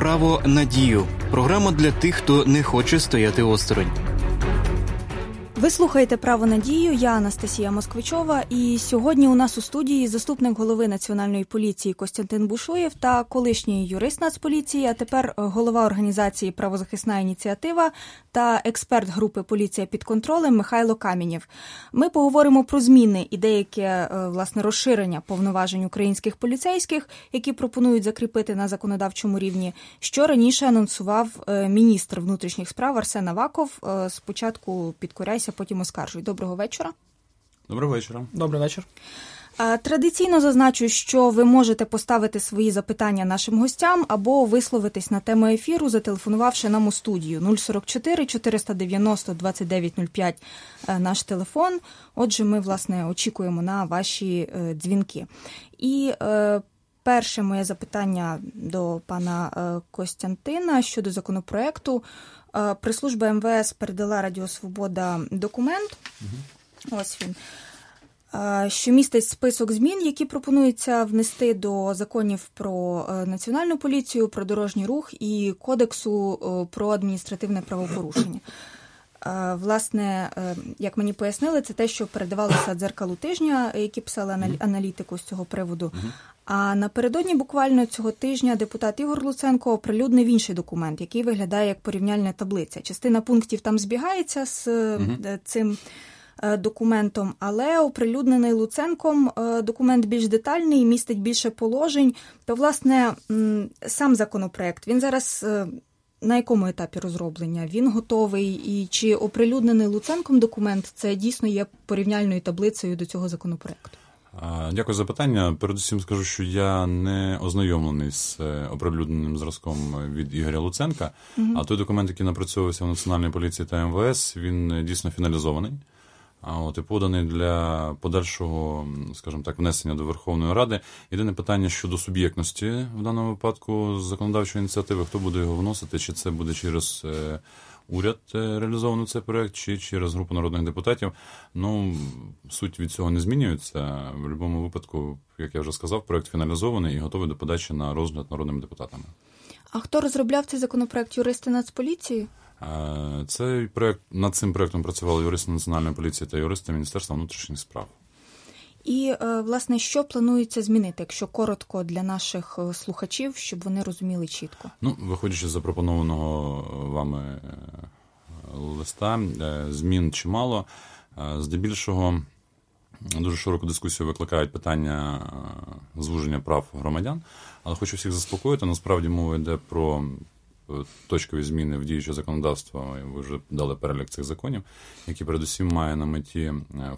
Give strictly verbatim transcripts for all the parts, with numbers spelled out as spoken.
«Право на дію» – програма для тих, хто не хоче стояти осторонь. Ви слухаєте «Право на дію», я Анастасія Москвичова, і сьогодні у нас у студії заступник голови Національної поліції Костянтин Бушуєв та колишній юрист Нацполіції, а тепер голова організації «Правозахисна ініціатива» та експерт групи «Поліція під контролем» Михайло Камінєв. Ми поговоримо про зміни і деяке, власне, розширення повноважень українських поліцейських, які пропонують закріпити на законодавчому рівні, що раніше анонсував міністр внутрішніх справ Арсен Аваков. Спочатку підкоряйся, потім оскаржуй. Доброго вечора. Доброго вечора. Добрий вечір. Традиційно зазначу, що ви можете поставити свої запитання нашим гостям або висловитись на тему ефіру, зателефонувавши нам у студію. нуль сорок чотири чотириста дев'яносто двадцять дев'ять нуль п'ять наш телефон. Отже, ми, власне, очікуємо на ваші дзвінки. І е, перше моє запитання до пана Костянтина щодо законопроекту. Прес-служба ем ве ес передала Радіо Свобода документ, угу. ось він, що містить список змін, які пропонується внести до законів про Національну поліцію, про дорожній рух і Кодексу про адміністративне правопорушення. Власне, як мені пояснили, це те, що передавалося дзеркалу тижня, які писали аналітику з цього приводу. Угу. А напередодні буквально цього тижня депутат Ігор Луценко оприлюднив інший документ, який виглядає як порівняльна таблиця. Частина пунктів там збігається з uh-huh. цим документом, але оприлюднений Луценком документ більш детальний, містить більше положень. То, власне, сам законопроект, він зараз на якому етапі розроблення? Він готовий? І чи оприлюднений Луценком документ це дійсно є порівняльною таблицею до цього законопроекту? Дякую за питання. Передусім скажу, що я не ознайомлений з оприлюдненим зразком від Ігоря Луценка, угу. а той документ, який напрацьовувався в Національній поліції та ем ве ес, він дійсно фіналізований. А от і поданий для подальшого, скажімо так, внесення до Верховної Ради. Єдине питання щодо суб'єктності в даному випадку законодавчої ініціативи, хто буде його вносити, чи це буде через уряд реалізовано цей проект, чи через групу народних депутатів. Ну, суть від цього не змінюється. В будь-якому випадку, як я вже сказав, проект фіналізований і готовий до подачі на розгляд народними депутатами. А хто розробляв цей законопроект? Юристи Нацполіції? Цей проект, над цим проектом працювали юристи Національної поліції та юристи Міністерства внутрішніх справ. І, власне, що планується змінити, якщо коротко для наших слухачів, щоб вони розуміли чітко? Ну, виходячи з запропонованого вами листа, змін чимало. Здебільшого дуже широку дискусію викликають питання звуження прав громадян, але хочу всіх заспокоїти, насправді мова йде про точкові зміни в діюче законодавство, ви вже дали перелік цих законів, які передусім має на меті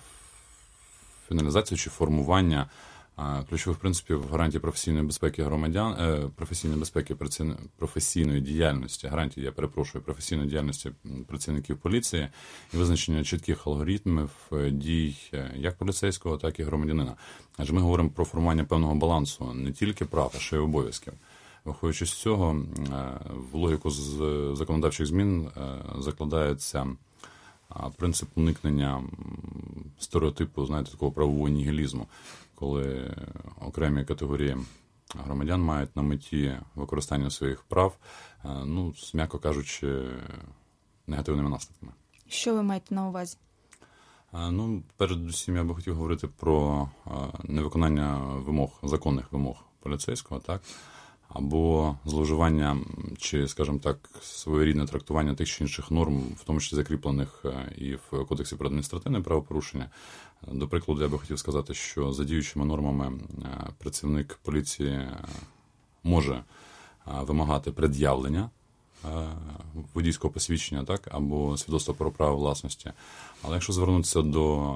фіналізацію чи формування ключових принципів гарантії професійної безпеки громадян, професійної безпеки професійної діяльності, гарантії, я перепрошую, професійної діяльності працівників поліції і визначення чітких алгоритмів дій як поліцейського, так і громадянина. Адже ми говоримо про формування певного балансу не тільки прав, а ще й обов'язків. Виходячи з цього, в логіку з законодавчих змін закладається принцип уникнення стереотипу, знаєте, такого правового нігілізму, коли окремі категорії громадян мають на меті використання своїх прав, ну, м'яко кажучи, негативними наслідками. Що ви маєте на увазі? Ну, передусім я би хотів говорити про невиконання вимог, законних вимог поліцейського, так, або зловживання, чи, скажімо так, своєрідне трактування тих чи інших норм, в тому числі закріплених і в Кодексі про адміністративне правопорушення. До прикладу, я би хотів сказати, що за діючими нормами працівник поліції може вимагати пред'явлення водійського посвідчення, так, або свідоцтва про право власності. Але якщо звернутися до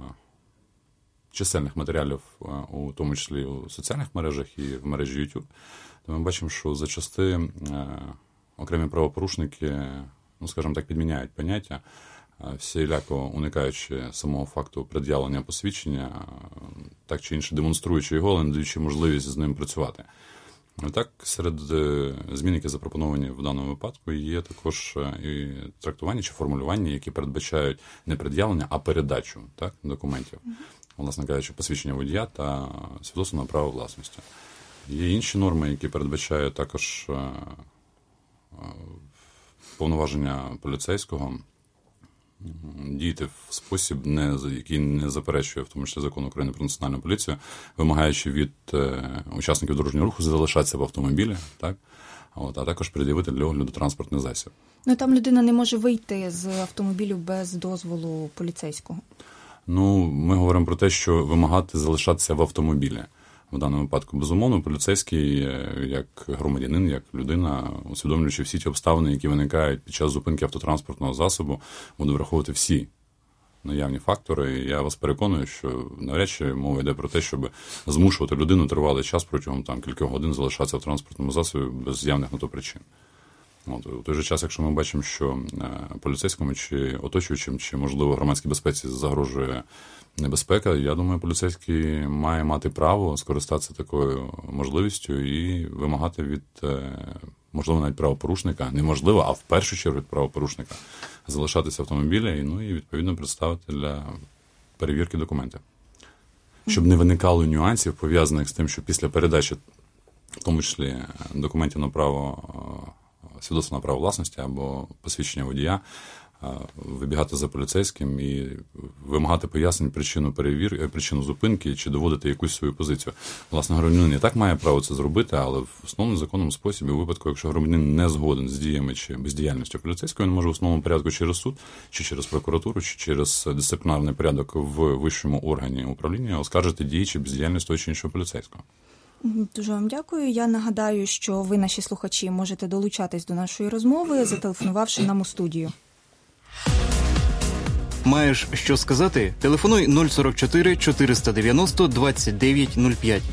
чисельних матеріалів, у тому числі у соціальних мережах і в мережі YouTube, то ми бачимо, що зачасти е, окремі правопорушники, ну, скажімо так, підміняють поняття, е, всіляко уникаючи самого факту пред'явлення посвідчення, е, так чи інше демонструючи його, але не даючи можливість з ним працювати. І так, серед е, змін, які запропоновані в даному випадку, є також і трактування чи формулювання, які передбачають не пред'явлення, а передачу, так, документів. Власне кажучи, посвідчення водія та свідоцтво на право власності. Є інші норми, які передбачають також повноваження поліцейського діяти в спосіб, не, який не заперечує, в тому числі закон України про національну поліцію, вимагаючи від е, учасників дорожнього руху залишатися в автомобілі, так? От, а також пред'явити для огляду транспортний засіб. Ну, там людина не може вийти з автомобілю без дозволу поліцейського. Ну, ми говоримо про те, що вимагати залишатися в автомобілі. В даному випадку, безумовно, поліцейський, як громадянин, як людина, усвідомлюючи всі ті обставини, які виникають під час зупинки автотранспортного засобу, буде враховувати всі наявні фактори. І я вас переконую, що навряд чи мова йде про те, щоб змушувати людину тривалий час протягом там кількох годин залишатися в транспортному засобі без явних на то причин. От, у той же час, якщо ми бачимо, що е, поліцейському чи оточуючим, чи, можливо, громадській безпеці загрожує небезпека, я думаю, поліцейський має мати право скористатися такою можливістю і вимагати від, е, можливо, навіть правопорушника, неможливо, а в першу чергу від правопорушника, залишатися в автомобілі, ну, і, відповідно, представити для перевірки документів. Щоб не виникало нюансів, пов'язаних з тим, що після передачі, в тому числі, документів на право свідоцтво на право власності або посвідчення водія, вибігати за поліцейським і вимагати пояснень причину перевірки, причину зупинки чи доводити якусь свою позицію. Власне, громадянин і так має право це зробити, але в основному законному способі, у випадку, якщо громадянин не згоден з діями чи бездіяльністю поліцейського, він може в основному порядку через суд, чи через прокуратуру, чи через дисциплінарний порядок в вищому органі управління оскаржити дії чи бездіяльність того чи іншого поліцейського. Дуже вам дякую. Я нагадаю, що ви, наші слухачі, можете долучатись до нашої розмови, зателефонувавши нам у студію. Маєш що сказати? Телефонуй нуль сорок чотири чотириста дев'яносто двадцять дев'ять нуль п'ять.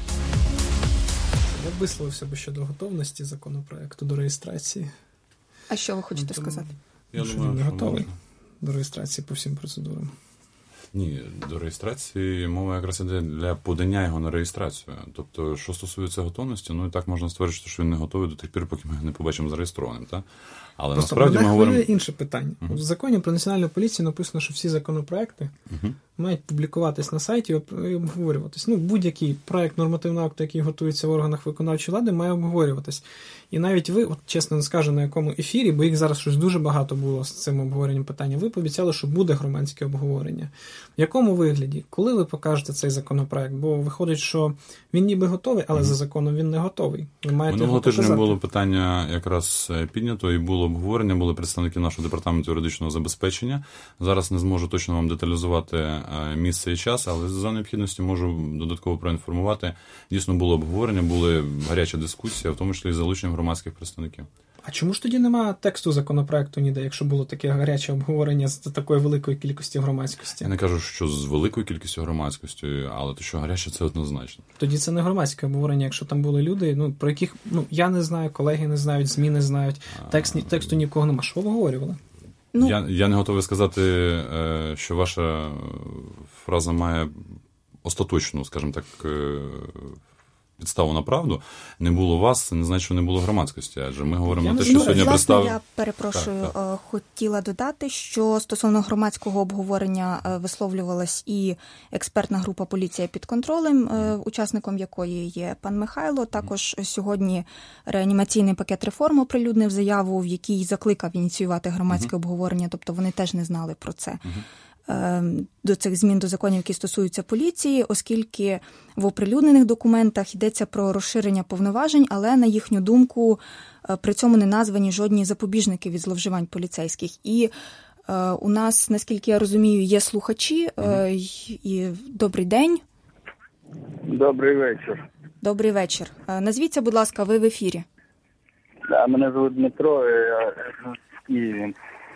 Я б висловився би щодо готовності законопроекту до реєстрації. А що ви хочете Тому, сказати? Я що думаю, він не готовий до реєстрації по всім процедурам. Ні, до реєстрації мова якраз іде для подання його на реєстрацію. Тобто, що стосується готовності, ну і так можна стверджувати, що він не готовий до тих пір, поки ми його не побачимо зареєстрованим, так? Але просто насправді ми говоримо... інше питання. Uh-huh. В законі про національну поліцію написано, що всі законопроекти uh-huh. мають публікуватись на сайті і обговорюватись. Ну, будь-який проект нормативного акту, який готується в органах виконавчої влади, має обговорюватись. І навіть ви, от чесно не скажу, на якому ефірі, бо їх зараз щось дуже багато було з цим обговоренням питання, ви пообіцяли, що буде громадське обговорення. В якому вигляді? Коли ви покажете цей законопроект? Бо виходить, що він ніби готовий, але mm-hmm. за законом він не готовий. Ви маєте Минулого тижня було питання якраз піднято, і було обговорення, були представники нашого департаменту юридичного забезпечення. Зараз не зможу точно вам деталізувати місце і час, але за необхідності можу додатково проінформувати. Дійсно було обговорення, були гарячі дискусії, в тому числі і залучення громадських представників. А чому ж тоді немає тексту законопроекту ніде, якщо було таке гаряче обговорення з такою великою кількістю громадськості? Я не кажу, що з великою кількістю громадськості, але те, що гаряче, це однозначно. Тоді це не громадське обговорення, якщо там були люди, ну, про яких, ну, я не знаю, колеги не знають, ЗМІ не знають, текст, тексту нікого нема. Що обговорювали? Ну... Я, я не готовий сказати, що ваша фраза має остаточну, скажімо так, підставу на правду. Не було вас, це не значить, що не було громадськості. Адже ми говоримо про те, що ну, сьогодні власне, представив... Я перепрошую, так, так. хотіла додати, що стосовно громадського обговорення висловлювалась і експертна група «Поліція під контролем», учасником якої є пан Михайло. Також сьогодні реанімаційний пакет реформ оприлюднив заяву, в якій закликав ініціювати громадське uh-huh. обговорення, тобто вони теж не знали про це. Uh-huh. До цих змін до законів, які стосуються поліції, оскільки в оприлюднених документах йдеться про розширення повноважень, але, на їхню думку, при цьому не названі жодні запобіжники від зловживань поліцейських. І е, у нас, наскільки я розумію, є слухачі. Е, і добрий день. Добрий вечір. Добрий вечір. Назвіться, будь ласка, ви в ефірі. Да, мене звуть Дмитро, я з Києва.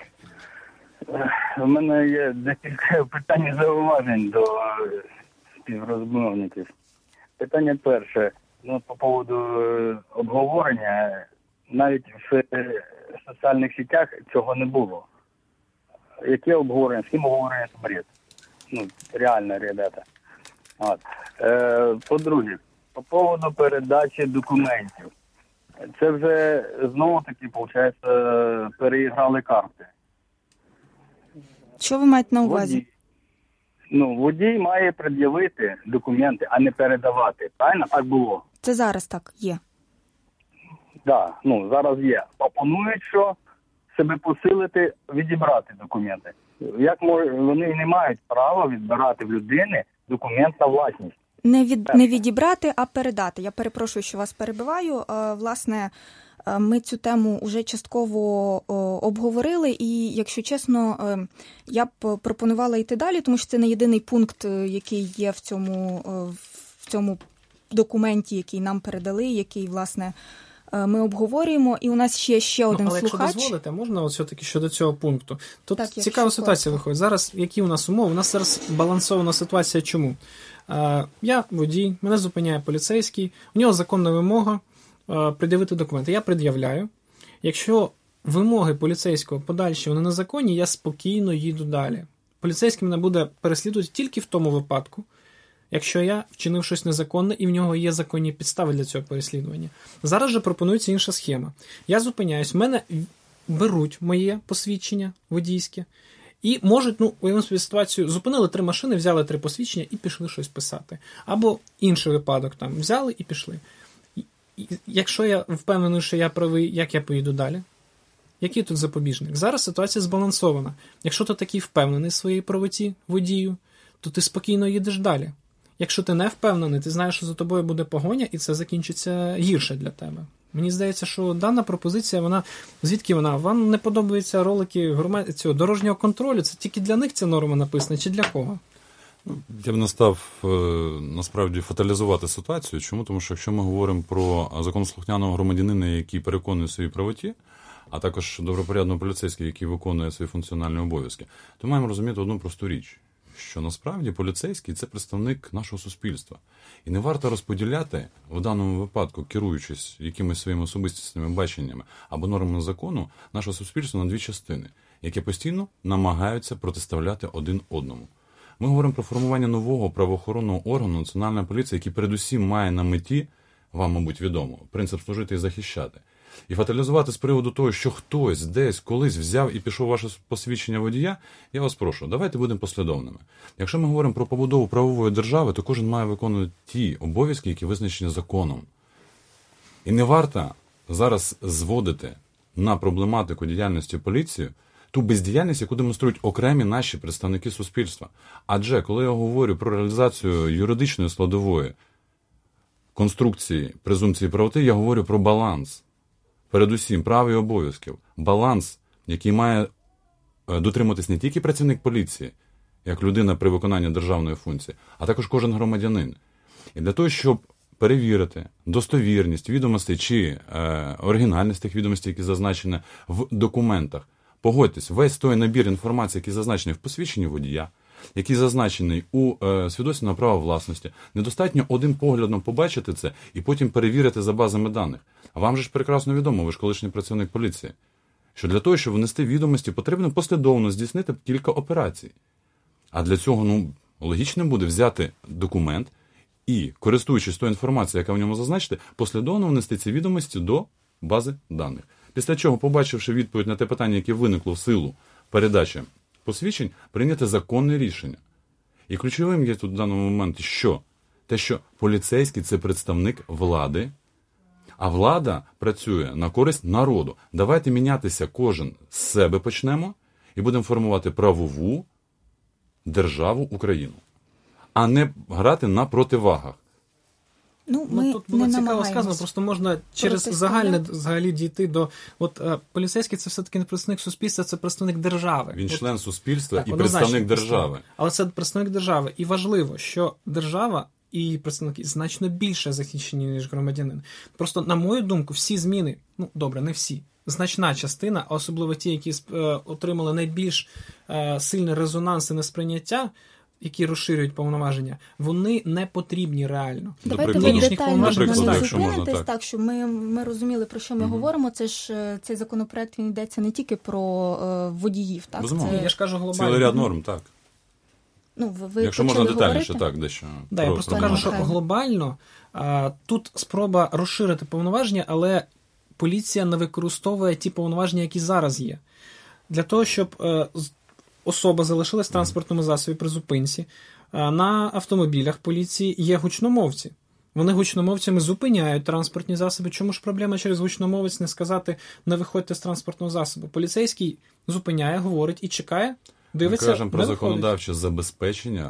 У мене є декілька питань і зауважень до співрозмовників. Питання перше. Ну, по поводу обговорення, навіть в соціальних сетях цього не було. Яке обговорення? З ким обговорення – це бред. Ну, реально, ребята. От. Е, по-друге, по поводу передачі документів. Це вже знову-таки, виходить, переіграли карти. Що ви маєте на увазі? Водій. Ну, водій має пред'явити документи, а не передавати. Правильно? Так було. Це зараз так є. да, ну, зараз є. Пропонують, що себе посилити, відібрати документи. Як може, вони не мають права відбирати в людини документ на власність. Не від не відібрати, а передати. Я перепрошую, що вас перебиваю. Власне, ми цю тему вже частково обговорили, і, якщо чесно, я б пропонувала йти далі, тому що це не єдиний пункт, який є в цьому, в цьому документі, який нам передали, який, власне, ми обговорюємо. І у нас ще, ще один ну, але слухач. Але якщо дозволите, можна от все-таки щодо цього пункту? Тут так, цікава ситуація виходить. Зараз, які у нас умови? У нас зараз балансована ситуація. Чому? Е, я водій, мене зупиняє поліцейський, у нього законна вимога е, пред'явити документи. Я пред'являю. Якщо вимоги поліцейського подальші, вони незаконні, я спокійно їду далі. Поліцейський мене буде переслідувати тільки в тому випадку, якщо я вчинив щось незаконне і в нього є законні підстави для цього переслідування. Зараз же пропонується інша схема. Я зупиняюсь, в мене беруть моє посвідчення водійське і можуть, ну, уявимо собі ситуацію, зупинили три машини, взяли три посвідчення і пішли щось писати. Або інший випадок, там, взяли і пішли. Якщо я впевнений, що я правий, як я поїду далі? Який тут запобіжник? Зараз ситуація збалансована. Якщо ти такий впевнений в своїй правоті водію, то ти спокійно їдеш далі. Якщо ти не впевнений, ти знаєш, що за тобою буде погоня, і це закінчиться гірше для тебе. Мені здається, що дана пропозиція, вона, звідки вона? Вам не подобаються ролики громад... цього дорожнього контролю? Це тільки для них ця норма написана, чи для кого? Я б не став, насправді, фаталізувати ситуацію. Чому? Тому що якщо ми говоримо про законослухняного громадянина, який переконує свої правоті, а також добропорядного поліцейського, який виконує свої функціональні обов'язки, то маємо розуміти одну просту річ, що насправді поліцейський – це представник нашого суспільства. І не варто розподіляти, в даному випадку, керуючись якимись своїми особистісними баченнями або нормами закону, наше суспільство на дві частини, які постійно намагаються протиставляти один одному. Ми говоримо про формування нового правоохоронного органу Національної поліції, який передусім має на меті, вам, мабуть, відомо, принцип служити і захищати. І фаталізувати з приводу того, що хтось десь колись взяв і пішов ваше посвідчення водія, я вас прошу, давайте будемо послідовними. Якщо ми говоримо про побудову правової держави, то кожен має виконувати ті обов'язки, які визначені законом. І не варто зараз зводити на проблематику діяльності поліції ту бездіяльність, яку демонструють окремі наші представники суспільства. Адже, коли я говорю про реалізацію юридичної складової конструкції презумпції правоти, я говорю про баланс. Передусім, прав і обов'язків. Баланс, який має дотриматись не тільки працівник поліції, як людина при виконанні державної функції, а також кожен громадянин. І для того, щоб перевірити достовірність відомостей чи е, оригінальність тих відомостей, які зазначені в документах, погодьтесь, весь той набір інформації, який зазначений в посвідченні водія, який зазначений у е, свідоцтві на право власності, недостатньо одним поглядом побачити це і потім перевірити за базами даних. А вам же ж прекрасно відомо, ви ж колишній працівник поліції, що для того, щоб внести відомості, потрібно послідовно здійснити кілька операцій. А для цього, ну, логічним буде взяти документ і, користуючись тою інформацією, яка в ньому зазначена, послідовно внести ці відомості до бази даних. Після чого, побачивши відповідь на те питання, яке виникло в силу передачі посвідчень, прийняти законне рішення. І ключовим є тут в даному моменті що? Те, що поліцейський – це представник влади, а влада працює на користь народу. Давайте мінятися кожен з себе почнемо і будемо формувати правову державу Україну, а не грати на противагах. Ну, ми ну, тут було не цікаво сказано, просто можна через загальне взагалі дійти до... От е, поліцейський – це все-таки не представник суспільства, це представник держави. Він от, член суспільства так, і представник держави. Але це представник держави. І важливо, що держава і представники значно більше захищені, ніж громадянин. Просто, на мою думку, всі зміни, ну, добре, не всі, значна частина, а особливо ті, які е, отримали найбільш е, сильне резонанс і несприйняття, які розширюють повноваження, вони не потрібні реально. Давайте ви детально не зупинитесь, так. так, щоб ми, ми розуміли, про що ми mm-hmm. говоримо. Це ж цей законопроект, він йдеться не тільки про е, водіїв. Так? Безумовно. Це... Я ж кажу глобально. Цілий ряд норм, так. Ну, ви, ви Якщо можна детальніше, так, дещо. Да, я просто кажу, що глобально а, тут спроба розширити повноваження, але поліція не використовує ті повноваження, які зараз є. Для того, щоб а, особа залишилась в транспортному засобі при зупинці, а, на автомобілях поліції є гучномовці. Вони гучномовцями зупиняють транспортні засоби. Чому ж проблема через гучномовець не сказати «не виходьте з транспортного засобу»? Поліцейський зупиняє, говорить і чекає, дивиться, Ми кажемо про виходить. законодавче забезпечення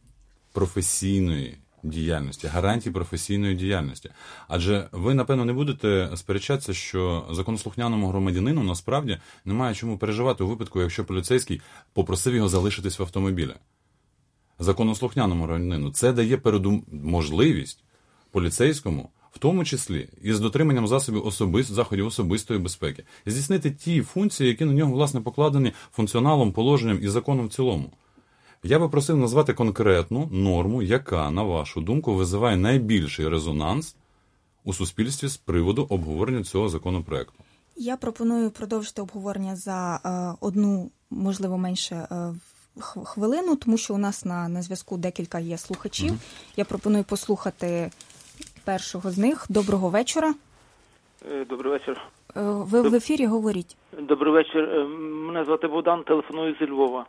професійної діяльності, гарантії професійної діяльності. Адже ви, напевно, не будете сперечатися, що законослухняному громадянину насправді немає чому переживати у випадку, якщо поліцейський попросив його залишитись в автомобілі. Законослухняному громадянину це дає передум... можливість поліцейському, в тому числі і з дотриманням засобів особис... заходів особистої безпеки, здійснити ті функції, які на нього, власне, покладені функціоналом, положенням і законом в цілому. Я би просив назвати конкретну норму, яка, на вашу думку, визиває найбільший резонанс у суспільстві з приводу обговорення цього законопроекту. Я пропоную продовжити обговорення за е, одну, можливо, менше е, хвилину, тому що у нас на, на зв'язку декілька є слухачів. Угу. Я пропоную послухати першого з них. Доброго вечора. Добрий вечір. Ви в ефірі, говоріть. Добрий вечір. Мене звати Богдан, телефоную зі Львова.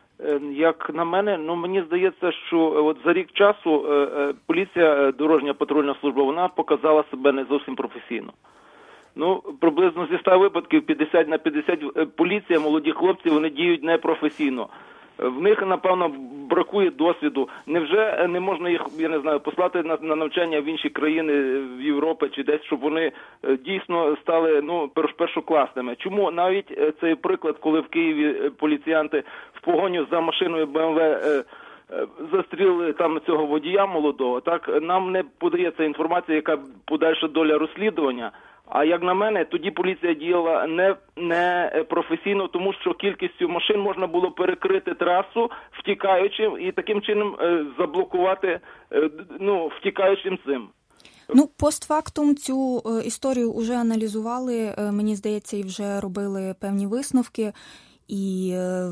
Як на мене, ну мені здається, що от за рік часу поліція, дорожня патрульна служба, вона показала себе не зовсім професійно. Ну, приблизно зі ста випадків п'ятдесят на п'ятдесят поліція, молоді хлопці, вони діють непрофесійно. В них, напевно, бракує досвіду. Невже не можна їх, я не знаю, послати на, на навчання в інші країни, в Європі чи десь, щоб вони дійсно стали, ну, першокласними? Чому навіть цей приклад, коли в Києві поліціянти в погоню за машиною Б М В е, е, застрілили там цього водія молодого, так, нам не подається інформація, яка подальша доля розслідування. А як на мене, тоді поліція діяла не, не професійно, тому що кількістю машин можна було перекрити трасу втікаючим і таким чином е, заблокувати, е, ну, втікаючим цим. Ну, постфактум цю е, історію вже аналізували, е, мені здається, і вже робили певні висновки, і е,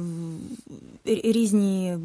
різні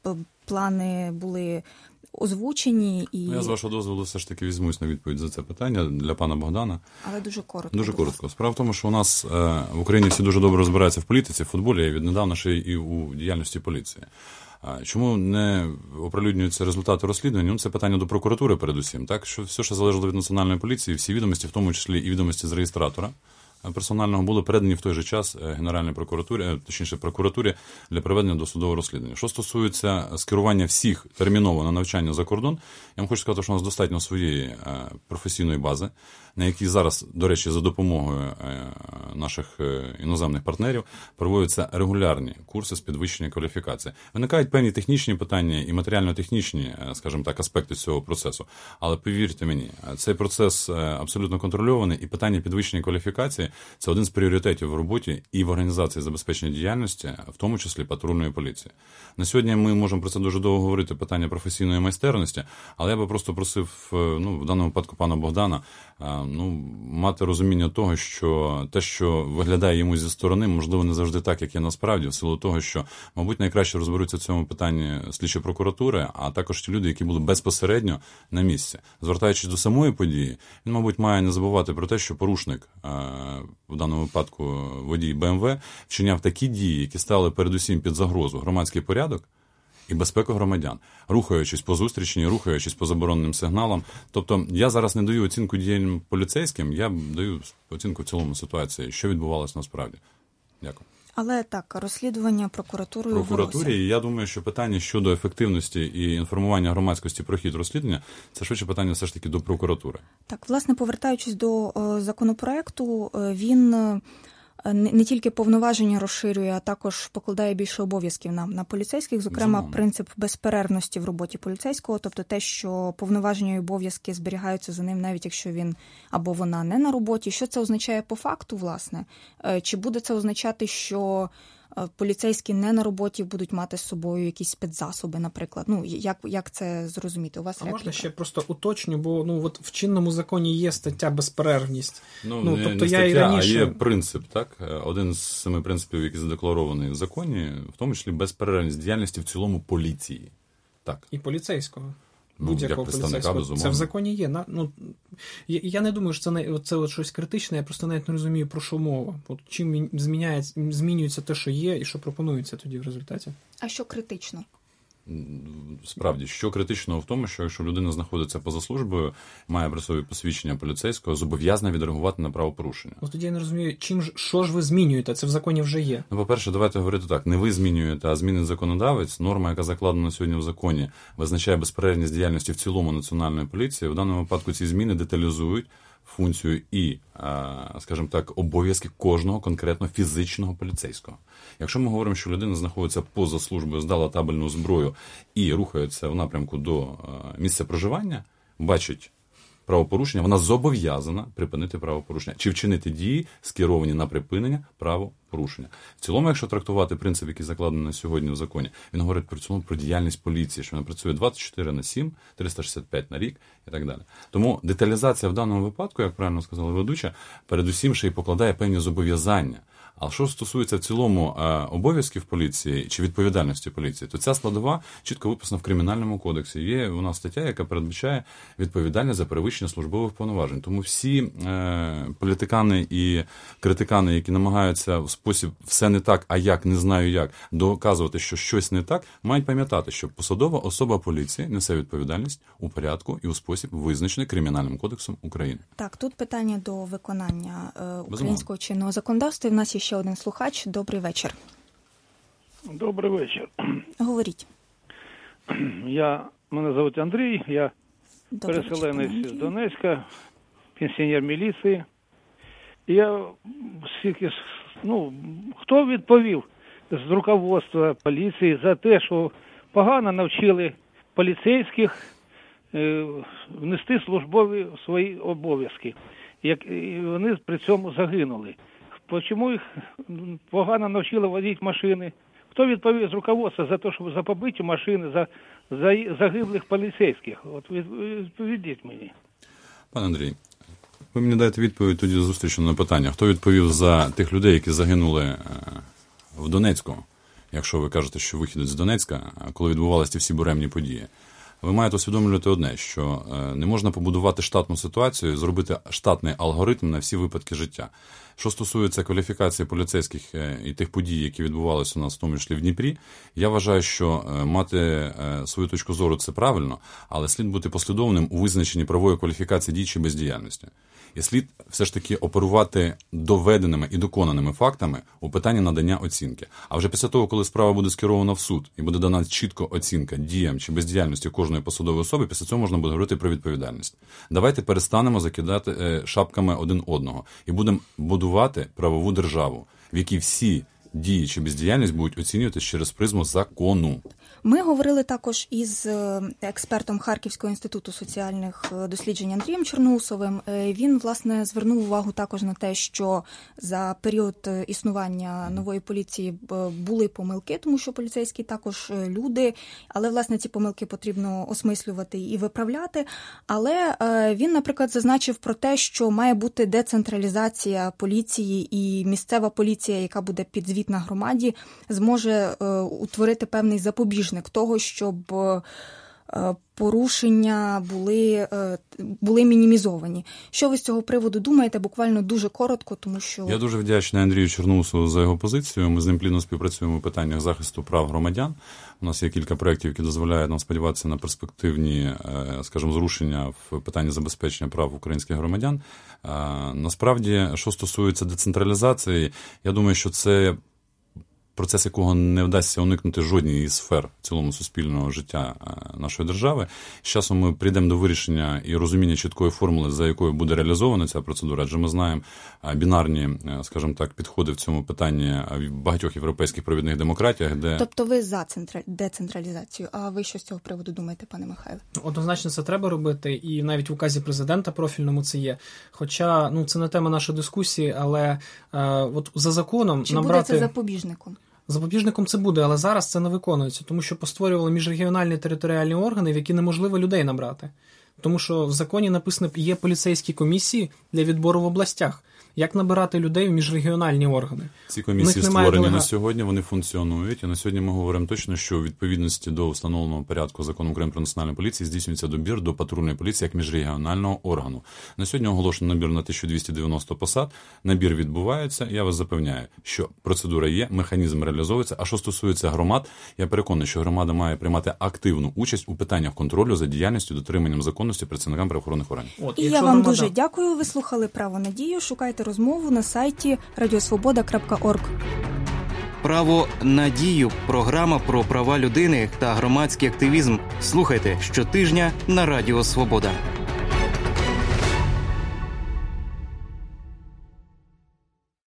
плани були озвучені. І... Я, з вашого дозволу, все ж таки візьмусь на відповідь за це питання для пана Богдана. Але дуже коротко. Дуже коротко. Справа в тому, що у нас е, в Україні всі дуже добре розбираються в політиці, в футболі, і віднедавна ще і у діяльності поліції. Чому не оприлюднюються результати розслідування? Ну, це питання до прокуратури передусім. Так, що все, що залежало від національної поліції, всі відомості, в тому числі і відомості з реєстратора персонального, були передані в той же час Генеральній прокуратурі, точніше прокуратурі, для проведення досудового розслідування. Що стосується скерування всіх терміново на навчання за кордон, я вам хочу сказати, що у нас достатньо своєї професійної бази, на якій зараз, до речі, за допомогою наших іноземних партнерів проводяться регулярні курси з підвищення кваліфікації. Виникають певні технічні питання і матеріально-технічні, скажімо так, аспекти цього процесу. Але повірте мені, цей процес абсолютно контрольований, і питання підвищення кваліфікації – це один з пріоритетів в роботі і в організації забезпечення діяльності, в тому числі патрульної поліції. На сьогодні ми можемо про це дуже довго говорити, питання професійної майстерності, але я би просто просив, ну, в даному випадку пана Богдана, ну, мати розуміння того, що те, що виглядає йому зі сторони, можливо, не завжди так, як є насправді, в силу того, що, мабуть, найкраще розберуться в цьому питанні слідчі прокуратури, а також ті люди, які були безпосередньо на місці. Звертаючись до самої події, він, мабуть, має не забувати про те, що порушник, в даному випадку водій Б М В, вчиняв такі дії, які стали передусім під загрозу громадський порядок і безпеку громадян, рухаючись по зустрічній, рухаючись по забороненим сигналам. Тобто я зараз не даю оцінку діям поліцейським, я даю оцінку в цілому ситуації, що відбувалося насправді. Дякую. Але так, розслідування прокуратурою Прокуратурі, велося. І я думаю, що питання щодо ефективності і інформування громадськості про хід розслідування, це швидше питання все ж таки до прокуратури. Так, власне, повертаючись до о, законопроекту, він не тільки повноваження розширює, а також покладає більше обов'язків на, на поліцейських, зокрема, Безумовно. принцип безперервності в роботі поліцейського, тобто те, що повноваження і обов'язки зберігаються за ним, навіть якщо він або вона не на роботі. Що це означає по факту, власне? Чи буде це означати, що поліцейські не на роботі будуть мати з собою якісь спецзасоби, наприклад? Ну, як, як це зрозуміти? У вас а репліка? Можна ще просто уточню, бо ну от в чинному законі є стаття безперервність. Ну, ну не, тобто не я стаття, і раніше... а є принцип, так? Один з семи принципів, який задекларований в законі, в тому числі безперервність діяльності в цілому поліції. Так. І поліцейського. Ну, Будь-якого поліцейського. Безумовно. Це в законі є. На, ну, я, я не думаю, що це, не, це от щось критичне, я просто навіть не розумію, про що мова. От чим зміняється, змінюється те, що є, і що пропонується тоді в результаті. А що критично? Справді, що критичного в тому, що якщо людина знаходиться поза службою, має при собі посвідчення поліцейського, зобов'язана відреагувати на правопорушення. Ось тоді я не розумію, чим ж, що ж ви змінюєте? Це в законі вже є. Ну, по-перше, давайте говорити так, не ви змінюєте, а змінить законодавець. Норма, яка закладена сьогодні в законі, визначає безперервність діяльності в цілому Національної поліції. В даному випадку ці зміни деталізують функцію і, скажімо так, обов'язки кожного конкретно фізичного поліцейського. Якщо ми говоримо, що людина знаходиться поза службою, здала табельну зброю і рухається в напрямку до місця проживання, бачить правопорушення, вона зобов'язана припинити правопорушення чи вчинити дії, скеровані на припинення правопорушення. В цілому, якщо трактувати принцип, який закладений на сьогодні в законі, він говорить про цілому про діяльність поліції, що вона працює двадцять чотири на сім, триста шістдесят п'ять на рік і так далі. Тому деталізація в даному випадку, як правильно сказала ведуча, передусім ще й покладає певні зобов'язання. А що стосується в цілому е, обов'язків поліції чи відповідальності поліції, то ця складова чітко виписана в Кримінальному кодексі. Є у нас стаття, яка передбачає відповідальність за перевищення службових повноважень. Тому всі е, політикани і критикани, які намагаються в спосіб все не так, а як, не знаю як, доказувати, що щось не так, мають пам'ятати, що посадова особа поліції несе відповідальність у порядку і у спосіб, визначений Кримінальним кодексом України. Так, тут питання до виконання е, українського чинного законодавства. В нас є ще один слухач. Добрий вечір. Добрий вечір. Говоріть. Я, мене звуть Андрій, я Добрий переселенець вечір, з Донецька, пенсіонер міліції. І я скільки, ну, хто відповів з руководства поліції за те, що погано навчили поліцейських е, внести службові свої обов'язки, як і вони при цьому загинули. Чому їх погано навчили водити машини? Хто відповів з руководства за те, що за побиті машини, за, за загиблих поліцейських? От відповідіть мені. Пане Андрій, ви мені даєте відповідь тоді зустрічно на питання. Хто відповів за тих людей, які загинули в Донецьку, якщо ви кажете, що вихідець з Донецька, коли відбувалися ті всі буремні події? Ви маєте усвідомлювати одне, що не можна побудувати штатну ситуацію, зробити штатний алгоритм на всі випадки життя. Що стосується кваліфікації поліцейських і тих подій, які відбувалися у нас, в тому числі в Дніпрі, я вважаю, що мати свою точку зору – це правильно, але слід бути послідовним у визначенні правової кваліфікації дій чи бездіяльності. І слід все ж таки оперувати доведеними і доконаними фактами у питанні надання оцінки. А вже після того, коли справа буде скерована в суд і буде дана чітко оцінка діям чи бездіяльності кожної посадової особи, після цього можна буде говорити про відповідальність. Давайте перестанемо закидати шапками один одного і будемо будувати правову державу, в якій всі дії чи бездіяльність будуть оцінюватися через призму закону. Ми говорили також із експертом Харківського інституту соціальних досліджень Андрієм Чорноусовим. Він, власне, звернув увагу також на те, що за період існування нової поліції були помилки, тому що поліцейські також люди, але, власне, ці помилки потрібно осмислювати і виправляти. Але він, наприклад, зазначив про те, що має бути децентралізація поліції і місцева поліція, яка буде підзвітна громаді, зможе утворити певний запобіжник того, щоб порушення були, були мінімізовані. Що ви з цього приводу думаєте? Буквально дуже коротко, тому що... Я дуже вдячний Андрію Чорноусову за його позицію. Ми з ним плідно співпрацюємо у питаннях захисту прав громадян. У нас є кілька проєктів, які дозволяють нам сподіватися на перспективні, скажімо, зрушення в питанні забезпечення прав українських громадян. Насправді, що стосується децентралізації, я думаю, що це процес, якого не вдасться уникнути жодній із сфер в цілому суспільного життя нашої держави. З часом ми прийдемо до вирішення і розуміння чіткої формули, за якою буде реалізована ця процедура, адже ми знаємо бінарні, скажімо так, підходи в цьому питанні в багатьох європейських провідних демократіях, де... Тобто ви за децентралізацію, а ви що з цього приводу думаєте, пане Михайле? Однозначно це треба робити, і навіть в указі президента профільному це є. Хоча, ну, це не тема нашої дискусії, але е, от за законом Чи набрати... буде це запобіжником? Запобіжником це буде, але зараз це не виконується, тому що постворювали міжрегіональні територіальні органи, в які неможливо людей набрати. Тому що в законі написано, є поліцейські комісії для відбору в областях. Як набирати людей в міжрегіональні органи? Ці комісії створені на сьогодні, вони функціонують, і на сьогодні ми говоримо точно, що у відповідності до встановленого порядку Закону України про національну поліцію здійснюється добір до патрульної поліції як міжрегіонального органу. На сьогодні оголошено набір на тисячу двісті дев'яносто посад, набір відбувається, я вас запевняю, що процедура є, механізм реалізовується, а що стосується громад, я переконаний, що громада має приймати активну участь у питаннях контролю за діяльністю, дотриманням законності працівникам правоохоронних органів. От, і я вам громада... дуже дякую, ви слухали «Право на дію», шукайте розмову на сайті радіосвобода крапка орг. «Право на дію» – програма про права людини та громадський активізм. Слухайте щотижня на Радіо Свобода.